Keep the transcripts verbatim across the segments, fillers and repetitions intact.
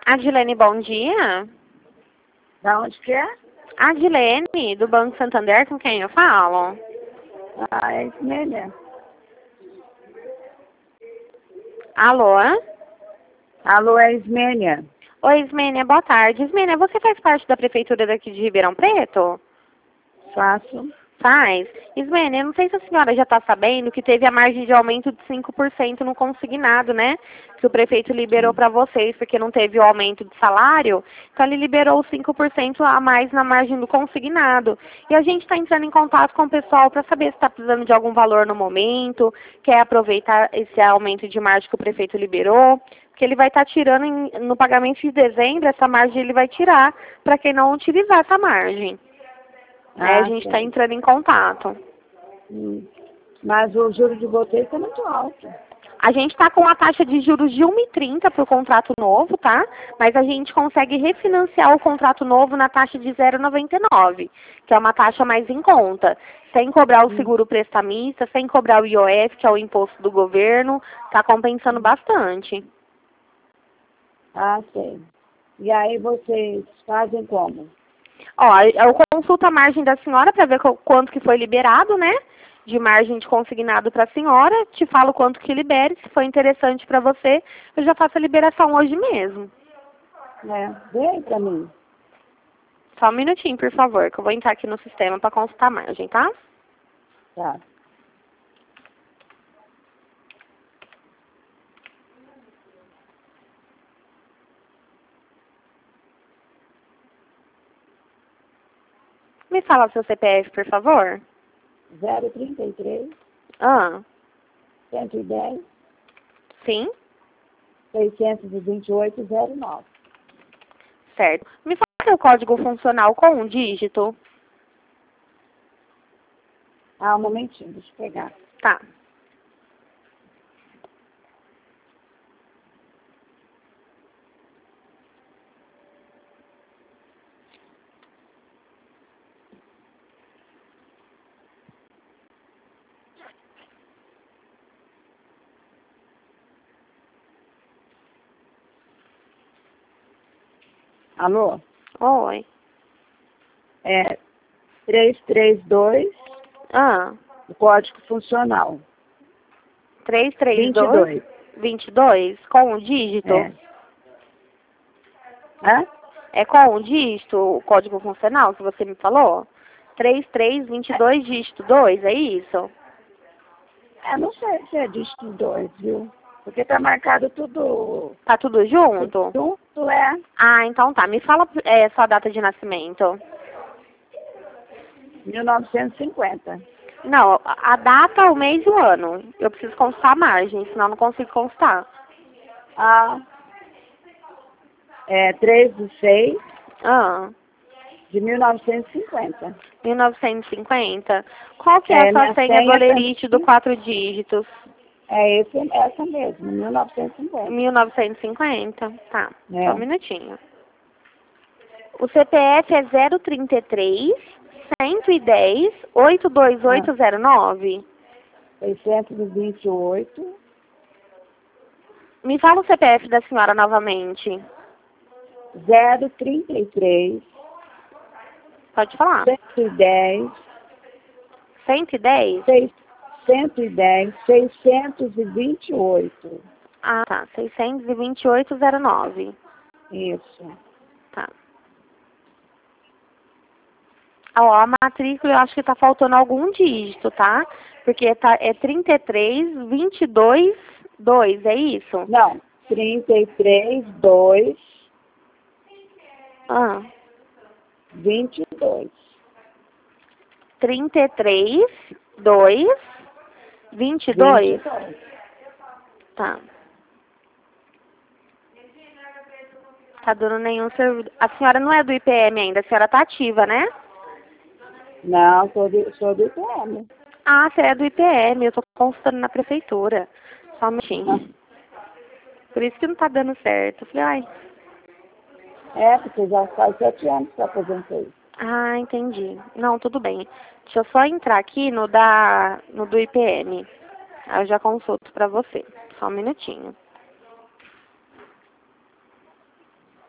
Adilene, bom dia. Da onde que é? Adilene, do Banco Santander, com quem eu falo? Ah, é Ismênia. Alô? Alô, é Ismênia. Oi, Ismênia, boa tarde. Ismênia, você faz parte da prefeitura daqui de Ribeirão Preto? Faço. Faz. Ismênia, eu não sei se a senhora já está sabendo que teve a margem de aumento de cinco por cento no consignado, né? Que o prefeito liberou para vocês, porque não teve o aumento de salário. Então, ele liberou cinco por cento a mais na margem do consignado. E a gente está entrando em contato com o pessoal para saber se está precisando de algum valor no momento, quer aproveitar esse aumento de margem que o prefeito liberou. Porque ele vai estar tá tirando em, no pagamento de dezembro, essa margem ele vai tirar para quem não utilizar essa margem. Ah, É, a gente está sei. entrando em contato. Hum. Mas o juro de vocês está muito alto. A gente está com a taxa de juros de um vírgula trinta para o contrato novo, tá? Mas a gente consegue refinanciar o contrato novo na taxa de zero vírgula noventa e nove, que é uma taxa mais em conta. Sem cobrar o seguro prestamista, sem cobrar o I O F, que é o imposto do governo. Está compensando bastante. Ah, sei. E aí vocês fazem como? Ó, eu consulto a margem da senhora para ver quanto que foi liberado, né? De margem de consignado para a senhora, te falo quanto que libere, se for interessante para você, eu já faço a liberação hoje mesmo. É, vem para mim. Só um minutinho, por favor, que eu vou entrar aqui no sistema para consultar a margem, tá? Tá. Me fala o seu C P F, por favor. zero trinta e três, Ah, cento e dez, sim? seiscentos e vinte e oito, zero nove. Certo. Me fala o seu código funcional com um dígito. Ah, um momentinho, deixa eu pegar. Tá. Alô? Oi. É trezentos e trinta e dois, Ah, o código funcional. três três vinte e dois, dois. vinte e dois, com um dígito. É. Hã? É com um dígito o código funcional que você me falou? três três dois dois, dígito dois, é isso? É, não sei se é dígito dois, viu? Porque tá marcado tudo, Tá tudo tudo junto? junto, é. Ah, então tá. Me fala é, sua data de nascimento. mil novecentos e cinquenta. Não, a data, o mês e o ano. Eu preciso constar a margem, senão eu não consigo constar. Ah, é três de seis Ah, de mil novecentos e cinquenta. mil novecentos e cinquenta. Qual que é a É, sua minha senha senha bolerite do também quatro dígitos? é esse, essa mesmo, mil novecentos e cinquenta. mil novecentos e cinquenta? Tá, só um É. minutinho. O C P F é zero trinta e três, cento e dez, oito dois Ah, oito zero nove. seiscentos e vinte e oito, Me fala o C P F da senhora novamente. zero trinta e três, Pode falar. cento e dez, cento e dez? seis, cento e dez, seiscentos e vinte e oito. Ah, tá. seiscentos e vinte e oito zero nove. Isso. Tá. Ó, a matrícula eu acho que tá faltando algum dígito, tá? Porque tá, é trinta e três, vinte e dois, dois, é isso? Não, trinta e três, dois, Ah, vinte e dois. trinta e três, dois, vinte e vinte e dois? dois. Tá. Tá dando nenhum serviço. A senhora não é do I P M ainda, a senhora tá ativa, né? Não, sou do, sou do I P M. Ah, você é do I P M, eu tô consultando na prefeitura. Só um minutinho. Por isso que não tá dando certo. Eu falei, ai. É, porque já faz sete anos que eu aposentei. Ah, entendi. Não, tudo bem. Deixa eu só entrar aqui no da no do I P M. Aí eu já consulto pra você. Só um minutinho.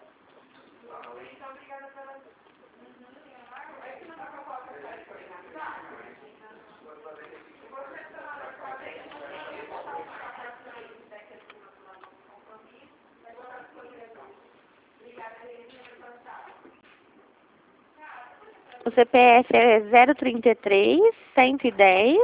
O C P F é zero trinta e três, cento e dez.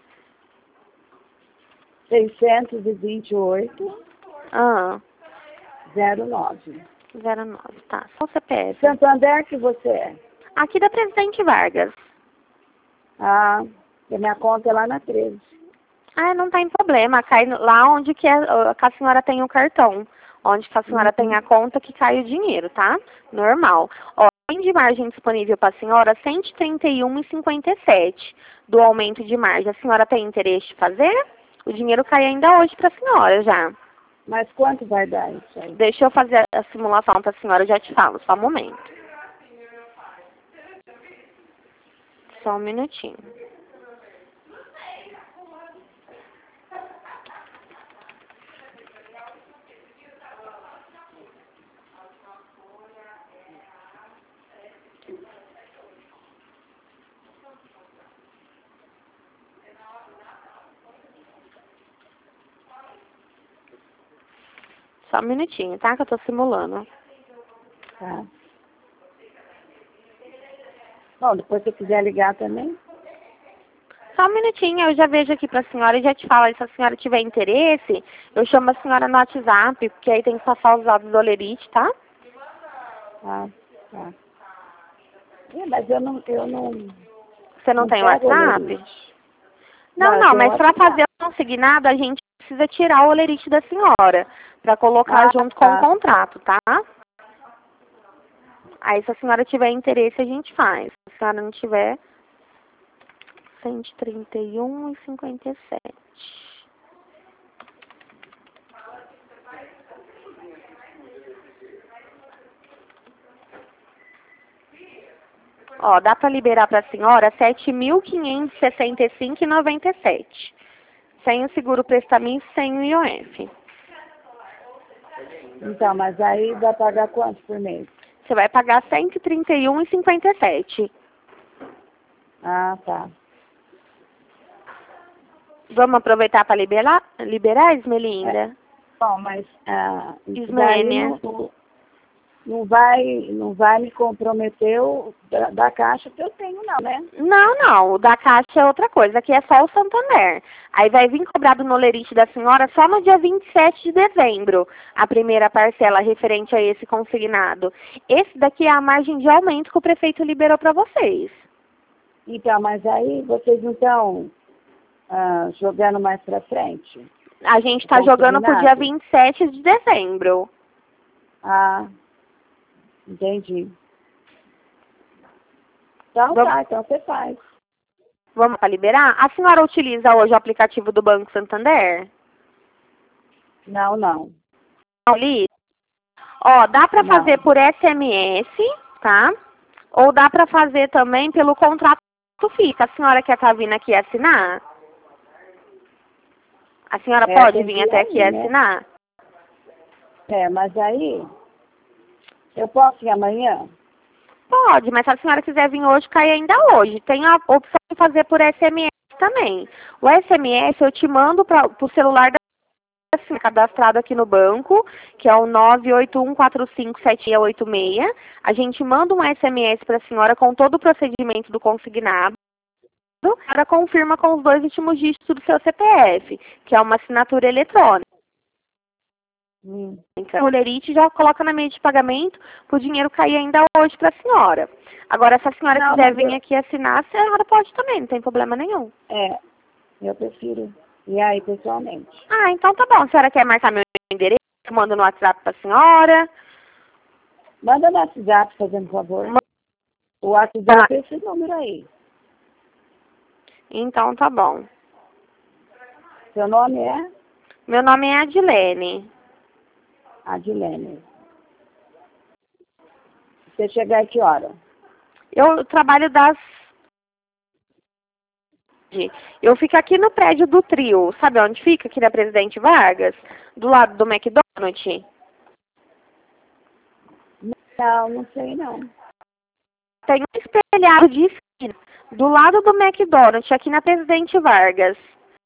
seiscentos e vinte e oito, Ah, zero nove. zero nove, tá. Só o C P F. Santander que você é? Aqui da Presidente Vargas. Ah, a minha conta é lá na treze. Ah, não tem problema. Cai no- lá onde que, é, que a senhora tem o cartão. Onde que a senhora Uhum. tem a conta que cai o dinheiro, tá? Normal. Ó, tem de margem disponível para a senhora cento e trinta e um reais e cinquenta e sete do aumento de margem. A senhora tem interesse de fazer? O dinheiro cai ainda hoje para a senhora já. Mas quanto vai dar isso aí? Deixa eu fazer a simulação para a senhora, eu já te falo, só um momento. Só um minutinho. Só um minutinho, tá? Que eu tô simulando. Tá. Bom, depois se você quiser ligar também. Só um minutinho, eu já vejo aqui pra senhora e já te falo. E se a senhora tiver interesse, eu chamo a senhora no WhatsApp, porque aí tem que passar os dados do Olerite, tá? Ah, tá. É, mas eu não, eu não... Você não, não tem pego WhatsApp? olerite. Não, Não, eu não, tenho mas pra WhatsApp. fazer o consignado, a gente precisa tirar o Olerite da senhora, pra colocar Ah, junto com o tá. contrato, tá? Aí se a senhora tiver interesse, a gente faz. Se a senhora não tiver, cento e trinta e um reais e cinquenta e sete. Ó, dá para liberar para a senhora sete mil quinhentos e sessenta e cinco reais e noventa e sete. Sem o seguro prestamento, sem o I O F. Então, mas aí vai pagar quanto por mês? Você vai pagar cento e trinta e um reais e cinquenta e sete. Ah, tá. Vamos aproveitar para liberar, liberar, Esmelinda? É. Bom, mas ah, isso Ismênia. daí não, não, vai, não vai me comprometer o, da, da caixa que eu tenho, não, né? Não, não. O da Caixa é outra coisa. Aqui é só o Santander. Aí vai vir cobrado no Olerite da senhora só no dia vinte e sete de dezembro. A primeira parcela referente a esse consignado. Esse daqui é a margem de aumento que o prefeito liberou para vocês. Então, mas aí vocês não estão ah, jogando mais pra frente? A gente está jogando pro dia vinte e sete de dezembro. Ah, entendi. Então Vamos, tá, então você faz. vamos para liberar? A senhora utiliza hoje o aplicativo do Banco Santander? Não, não. Não, Liz? Ó, dá para Não. fazer por S M S, tá? Ou dá para fazer também pelo contrato fixo. A senhora quer estar vindo aqui assinar? A senhora É, pode tem vir que ir até aqui aí, né? assinar? É, mas aí eu posso ir amanhã? Pode, mas se a senhora quiser vir hoje, cai ainda hoje. Tem a opção de fazer por S M S também. O S M S eu te mando para o celular da assim, cadastrado aqui no banco, que é o nove oito um quatro cinco sete seis oito seis. A gente manda um S M S para a senhora com todo o procedimento do consignado. Ela confirma com os dois últimos dígitos do seu C P F, que é uma assinatura eletrônica. Hum. Então, o Olerite já coloca na meia de pagamento para o dinheiro cair ainda hoje para a senhora. Agora, se a senhora Não, quiser mas vir eu- aqui assinar, a senhora pode também, não tem problema nenhum. É, eu prefiro ir aí pessoalmente. Ah, então tá bom. A senhora quer marcar meu endereço? Eu mando no WhatsApp para a senhora. Manda no WhatsApp, fazendo favor. O WhatsApp é esse número aí. Então tá bom. Seu nome é Meu nome é Adilene. Adilene. Você chegar a que hora? Eu trabalho das... Eu fico aqui no prédio do Trio. Sabe onde fica? Aqui na Presidente Vargas? Do lado do McDonald's. Não, não sei não. Tem um espelhado de esquina. Do lado do McDonald's, aqui na Presidente Vargas.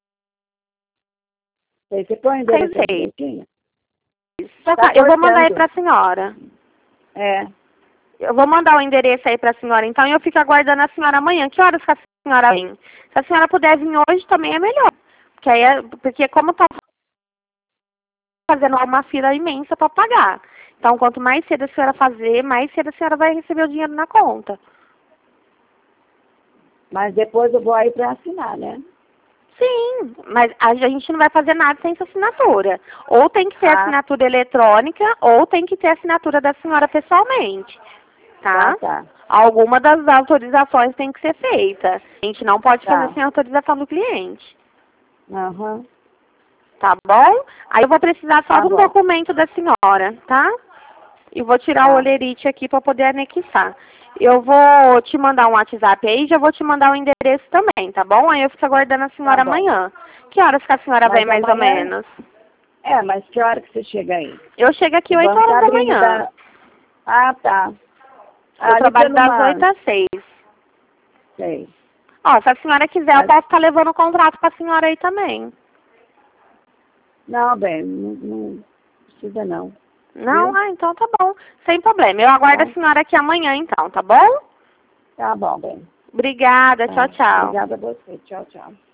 Sei, você põe o endereço Sei. direitinho? Só Tá que eu vou mandar aí cortando. pra senhora. É. Eu vou mandar o endereço aí para a senhora, então, e eu fico aguardando a senhora amanhã. Que horas que a senhora vem? Se a senhora puder vir hoje, também é melhor. Porque, aí é, porque como está fazendo uma fila imensa para pagar. Então, quanto mais cedo a senhora fazer, mais cedo a senhora vai receber o dinheiro na conta. Mas depois eu vou aí para assinar, né? Sim, mas a gente não vai fazer nada sem sua assinatura. Ou tem que ter Ah. assinatura eletrônica, ou tem que ter assinatura da senhora pessoalmente. Tá? Tá, tá. Alguma das autorizações tem que ser feita. A gente não pode Tá. fazer sem autorização do cliente. Aham. Tá bom? Aí eu vou precisar só Tá de um bom. documento da senhora, tá? E vou tirar Tá. o olerite aqui para poder anexar. Eu vou te mandar um WhatsApp aí, já vou te mandar o endereço também, tá bom? Aí eu fico aguardando a senhora Tá bom. amanhã. Que horas que a senhora Mas vem, mais ou amanhã- menos? É, mas que hora que você chega aí? Eu chego aqui O oito banco tá horas da abrindo manhã. da- Ah, tá. Eu Ah, trabalho ligando das oito às seis. Sei. Ó, se a senhora quiser, Mas- eu posso estar levando o contrato para a senhora aí também. Não, bem, não, não precisa não. Não? Viu? Ah, então tá bom. Sem problema. Eu aguardo Tá. a senhora aqui amanhã, então, tá bom? Tá bom, bem. Obrigada. Tá. Tchau, tchau. Obrigada a você. Tchau, tchau.